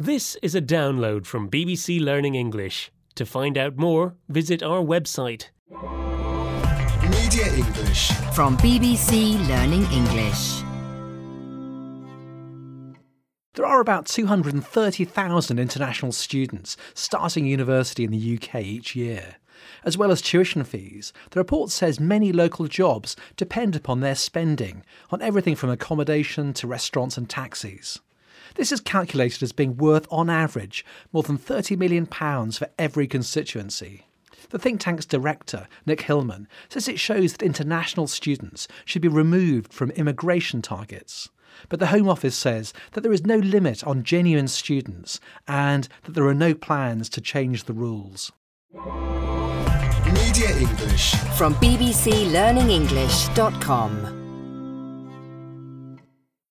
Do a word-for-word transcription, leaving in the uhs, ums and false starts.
This is a download from B B C Learning English. To find out more, visit our website. Media English from B B C Learning English. There are about two hundred thirty thousand international students starting university in the U K each year. As well as tuition fees, the report says many local jobs depend upon their spending on everything from accommodation to restaurants and taxis. This is calculated as being worth, on average, more than thirty million pounds for every constituency. The think tank's director, Nick Hillman, says it shows that international students should be removed from immigration targets. But the Home Office says that there is no limit on genuine students and that there are no plans to change the rules. Media English from b b c learning english dot com.